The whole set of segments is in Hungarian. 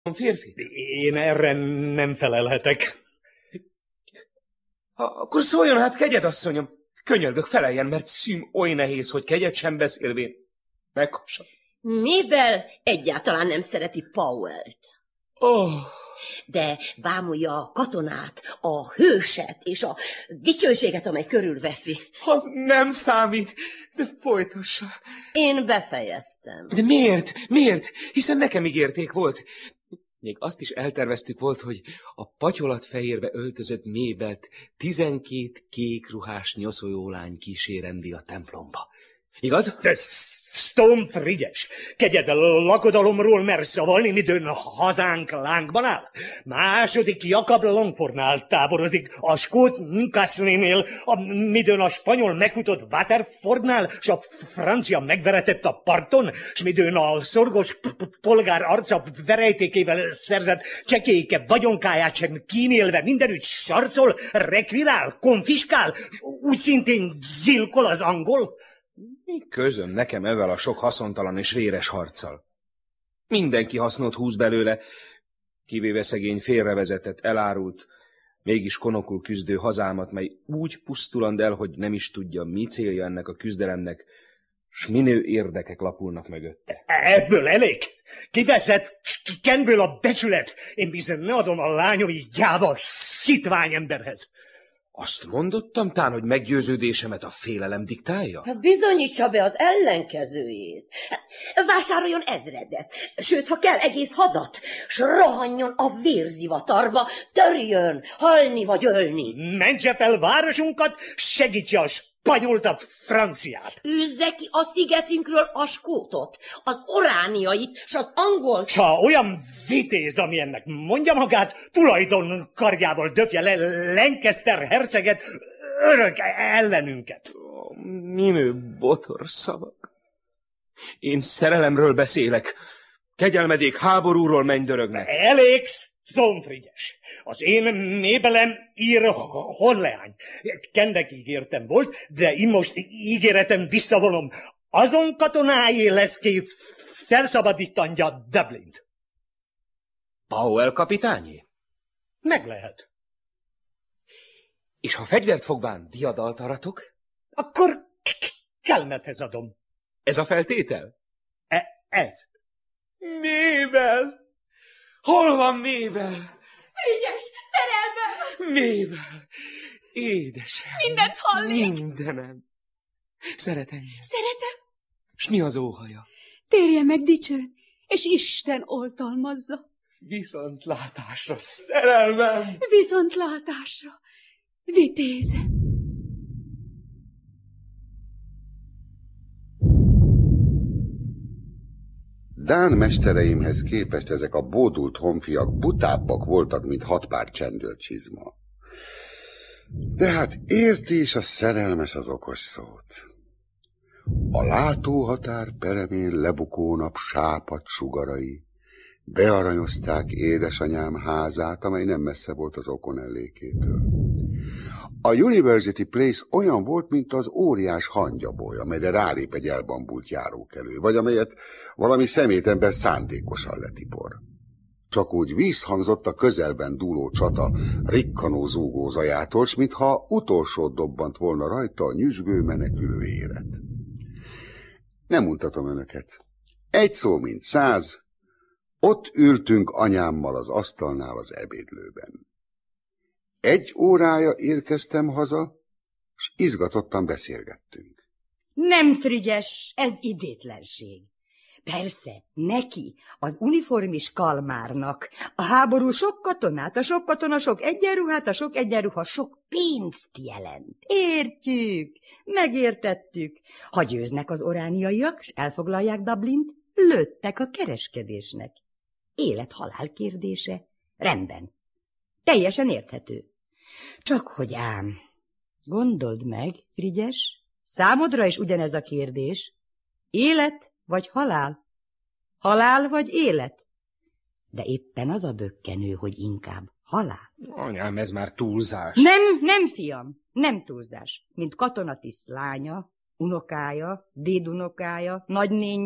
férfi? Én erre nem felelhetek. Akkor szóljon hát, kegyedasszonyom. Könyörgök, feleljen, mert szűm oly nehéz, hogy kegyet sem beszélvén. Meghassa. Mivel egyáltalán nem szereti Powell-t. De bámulja a katonát, a hőset és a dicsőséget, amely körülveszi. Az nem számít, de folytassa. Én befejeztem. De miért? Miért? Hiszen nekem ígérték volt. Még azt is elterveztük volt, hogy a patyolatfehérbe öltözött Mabelt 12 kék ruhás nyoszolólány kísérendi a templomba. Igaz? De Stone Frigyes, kegyed lakodalomról mer szavalni, midőn hazánk lángban áll. Második Jakab Longfordnál táborozik, a skót Newcastle-nél, midőn a spanyol megfutott Waterfordnál, s a francia megveretett a parton, s midőn a szorgos polgár arca verejtékével szerzett csekélyke vagyonkáját sem kínélve mindenütt sarcol, rekvirál, konfiskál, úgy szintén gyilkol az angol. Mi közöm nekem ezzel a sok haszontalan és véres harccal? Mindenki hasznot húz belőle, kivéve szegény félrevezetett, elárult, mégis konokul küzdő hazámat, mely úgy pusztuland el, hogy nem is tudja, mi célja ennek a küzdelemnek, s minő érdekek lapulnak mögötte. Ebből elég? Kiveszett Kenből a becsület. Én bizony ne adom a lányomi gyáva hitvány emberhez. Azt mondottam tán, hogy meggyőződésemet a félelem diktálja? Bizonyítsa be az ellenkezőjét. Vásároljon ezredet, sőt, ha kell, egész hadat, s rohanjon a vérzivatarba, törjön, halni vagy ölni. Mentse fel városunkat, segítse a spanyolt, a franciát. Űzze ki a szigetünkről a skótot, az orániait, s az angolt. S ha olyan vitéz, ami ennek mondja magát, tulajdon kardjával döpje le Lancaster herceget, örök ellenünket. Minő botor szavak. Én szerelemről beszélek. Kegyelmedék háborúról mennydörögnek. Elég, Szonfrigyes. Az én nébelem ír honleány. Kendek ígértem volt, de én most ígéretem visszavonom. Azon katonáé lesz ki felszabadítanja Dublint. Powell kapitányé? Meg lehet. És ha fegyvert fogván diadalt aratok? Akkor Kelmethez adom. Ez a feltétel? Ez. Mabel! Hol van Mabel? Frigyes, szerelmem! Mabel! Édesem! Mindent hallik! Mindenem! Szeretem. Szeretem. S mi az óhaja? Térje meg dicsőn, és Isten oltalmazza. Viszontlátásra, szerelmem! Viszontlátásra, vitézem. Dán mestereimhez képest ezek a bódult honfiak butábbak voltak, mint 6 pár csendőrcsizma. De hát érti is a szerelmes az okos szót. A látóhatár peremén lebukó nap sápadt sugarai bearanyozták édesanyám házát, amely nem messze volt az Okonellékétől. A University Place olyan volt, mint az óriás hangyaboly, amelyre rálép egy elbambult járókelő, vagy amelyet valami szemétember szándékosan letipor. Csak úgy vízhangzott a közelben dúló csata rikkanó zúgó zajától, s mintha utolsót dobbant volna rajta a nyüzsgő menekülő élet. Nem mutatom önöket. Egy szó, mint 100, ott ültünk anyámmal az asztalnál az ebédlőben. 1 órája érkeztem haza, s izgatottan beszélgettünk. Nem, Frigyes, ez idétlenség. Persze, neki, az uniformis kalmárnak, a háború sok katonát, a sok katona sok egyenruhát, a sok egyenruha sok pénzt jelent. Értjük, megértettük. Ha győznek az orániaiak, s elfoglalják Dublint, lőttek a kereskedésnek. Élet-halál kérdése. Rendben. Teljesen érthető. Csak hogy ám, gondold meg, Frigyes, számodra is ugyanez a kérdés. Élet vagy halál? Halál vagy élet? De éppen az a bökkenő, hogy inkább halál. Anyám, ez már túlzás. Nem, fiam, nem túlzás. Mint katonatiszt lánya, unokája, dédunokája, nagynénje,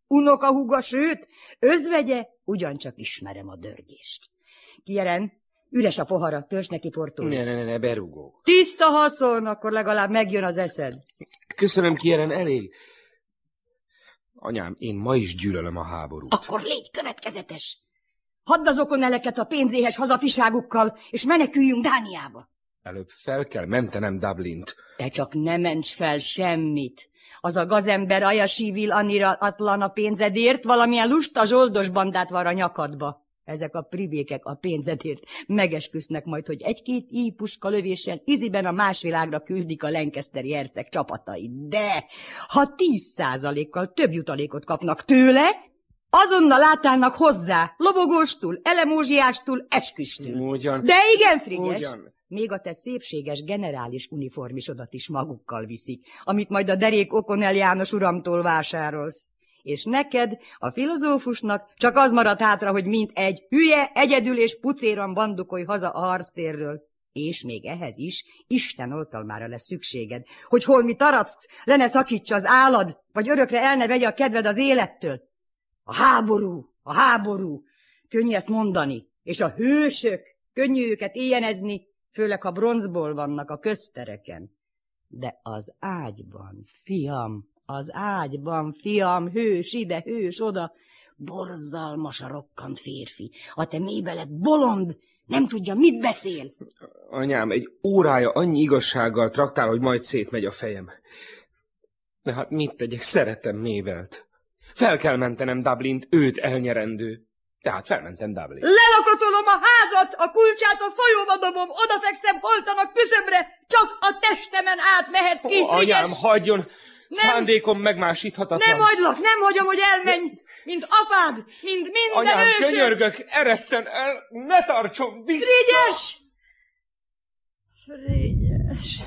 unokahúga, sőt, özvegye, ugyancsak ismerem a dörgést. Kieren, üres a pohara, törzs neki portót. Ne, berugó. Tiszta haszon, akkor legalább megjön az eszed. Köszönöm, Kieren, elég. Anyám, én ma is gyűlölöm a háborút. Akkor légy következetes. Hadd az okoneleket a pénzéhes hazafiságukkal, és meneküljünk Dániába. Előbb fel kell mentenem Dublint. Te csak ne ments fel semmit. Az a gazember Ajasívil Anira Atlan a pénzedért, valamilyen lusta zsoldos bandát var a nyakadba. Ezek a privékek a pénzedért megesküsznek majd, hogy egy-két íjpuska lövéssel iziben a más világra küldik a Lancasteri herceg csapatait. De ha 10%-kal több jutalékot kapnak tőle, azonnal átállnak hozzá, lobogóstul, elemózsiástul, esküstül. Ugyan. De igen, Frigyes, Ugyan. még a te szépséges generális uniformisodat is magukkal viszik, amit majd a derék O'Connell János uramtól vásárolsz. És neked, a filozófusnak csak az maradt hátra, hogy mint egy hülye, egyedül és pucéran bandukolj haza a harctérről. És még ehhez is Isten oltalmára lesz szükséged, hogy holmi taradsz, le ne szakítsa az állad, vagy örökre el ne vegye a kedved az élettől. A háború, könnyű ezt mondani, és a hősök, könnyű őket éjjenezni, főleg ha bronzból vannak a köztereken. De az ágyban, fiam, hős ide, hős oda, borzalmas a rokkant férfi. A te mélybe bolond, nem tudja, mit beszél. Anyám, egy órája annyi igazsággal traktál, hogy majd szétmegy a fejem. De hát mit tegyek, szeretem Mabelt. Fel kell mentenem Dublint, őt elnyerendő. Tehát felmentem Dublin. Lelakatolom a házat, a kulcsát a folyóba dobom, odafekszem holtan a küszöbre, csak a testemen át mehetsz ki, Anyám, hagyjon! Nem. Szándékom megmásíthatatlan. Nem hagylak, nem hagyom, hogy elmenj, mint apád, mint minden Anyám, ősök. könyörgök, eresszen el, ne tartson vissza! Frigyes!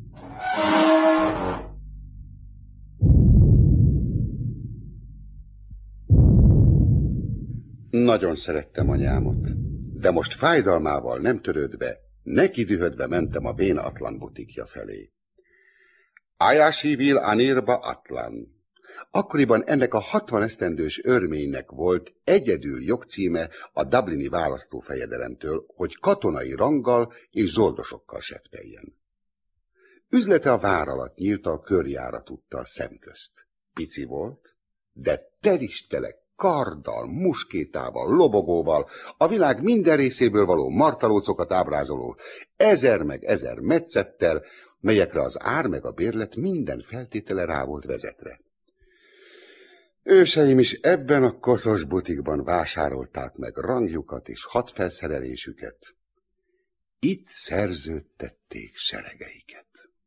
Nagyon szerettem anyámot, de most fájdalmával nem törődve, neki dühödve mentem a vén Atlan butikja felé. Ajasívil Anirba Atlan. Akkoriban ennek a 60 esztendős örménynek volt egyedül jogcíme a dublini választófejedelemtől, hogy katonai ranggal és zsoldosokkal sefteljen. Üzlete a vár alatt nyílt a körjáratúttal szemközt. Pici volt, de telistele karddal, muskétával, lobogóval, a világ minden részéből való martalócokat ábrázoló 1000 meg 1000 metszettel, melyekre az ár meg a bérlet minden feltétele rá volt vezetve. Őseim is ebben a koszos butikban vásárolták meg rangjukat és hadfelszerelésüket. Itt szerződtették seregeiket.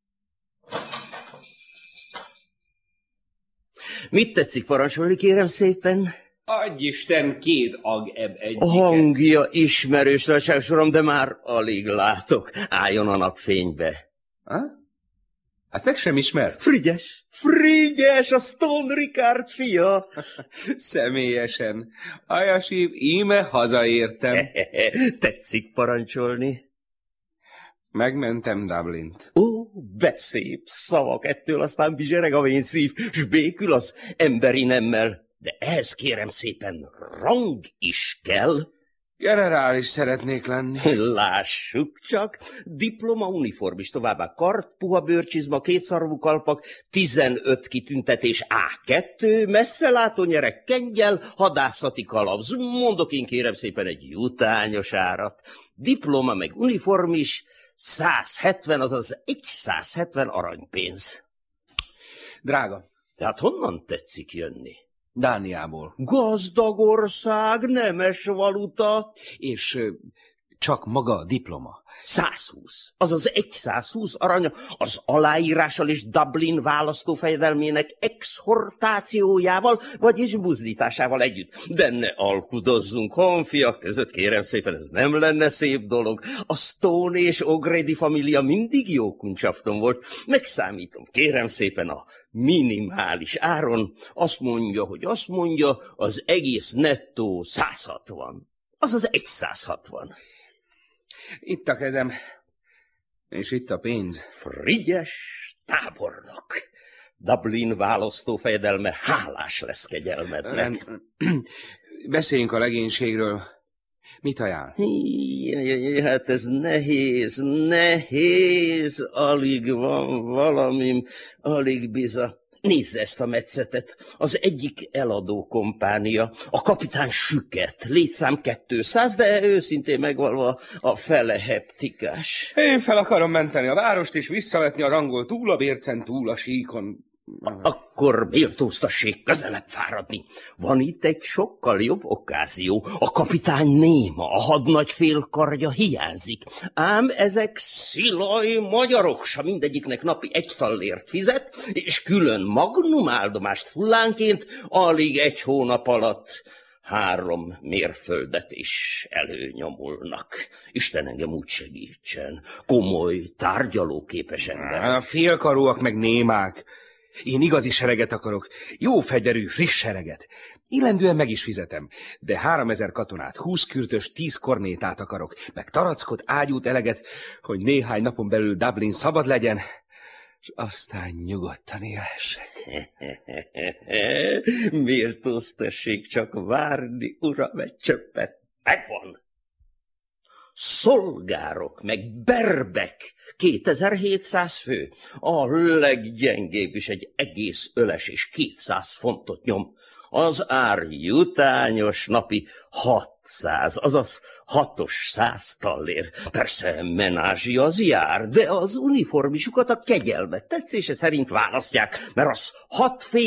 Mit tetszik parancsolni, kérem szépen? Adj Isten 2 ag-eb egyiket. A hangja ismerős, nagyságos uram, de már alig látok. Álljon a napfénybe. Ha? Hát meg sem ismert. Frigyes, a Stone Ricard fia. Személyesen. Ajasív, íme hazaértem. Tetszik parancsolni? Megmentem Dublint. Ó, beszép szavak, ettől aztán bizsereg a vén szív, s békül az emberi nemmel. De ehhez kérem szépen rang is kell. Generális szeretnék lenni. Lássuk csak, diploma uniformis, továbbá kard, puha bőrcsizma, kétszarvú kalpak, 15 kitüntetés A2, messzelátó nyereg, kengyel, hadászati kalapz. Mondok én kérem szépen egy jutányos árat. Diploma meg uniformis, 170, azaz 170 aranypénz. Drága. Tehát honnan tetszik jönni? Dániából. Gazdag ország, nemes valuta. És csak maga a diploma. 120, azaz 120 arany az aláírással és Dublin választófejedelmének exhortációjával, vagyis buzdításával együtt. De ne alkudozzunk, honfiak között, kérem szépen, ez nem lenne szép dolog. A Stone és O'Grady família mindig jó kuncsafton volt. Megszámítom, kérem szépen, a minimális áron azt mondja, az egész nettó 160. Azaz 160. Itt a kezem, és itt a pénz. Frigyes tábornok. Dublin választófejedelme hálás lesz kegyelmednek. Beszéljünk a legénységről. Mit ajánl? Hát ez nehéz, alig van valamim, alig biza. Nézze ezt a metszetet. Az egyik eladó kompánia, a kapitán Süket, létszám 200, de őszintén megvalva a fele heptikás. Én fel akarom menteni a várost, és visszavetni a rangot túl a bércen, túl a síkon. Akkor méltóztassék közelebb fáradni. Van itt egy sokkal jobb okázió. A kapitány néma, a hadnagy félkarja hiányzik. Ám ezek szilaj magyarok, s mindegyiknek napi 1 tallért fizet, és külön magnum áldomást fullánként alig 1 hónap alatt 3 mérföldet is előnyomulnak. Isten engem úgy segítsen. Komoly, tárgyalóképes ember. A félkarúak meg némák. Én igazi sereget akarok, jó fegyverű, friss sereget. Illendően meg is fizetem, de 3000 katonát, 20 kürtös, 10 kornétát akarok, meg tarackot, ágyút, eleget, hogy néhány napon belül Dublin szabad legyen, és aztán nyugodtan élhessek. Méltóztassék csak várni, uram, egy csöppet. Megvan. Szolgárok, meg berbek, 2700 fő. A leggyengébb is egy egész öles és 200 fontot nyom. Az ár jutányos napi 600, azaz 6-os 100 tallér. Persze menázsi az jár, de az uniformisukat a kegyelmet tetszése szerint választják, mert az 6 fél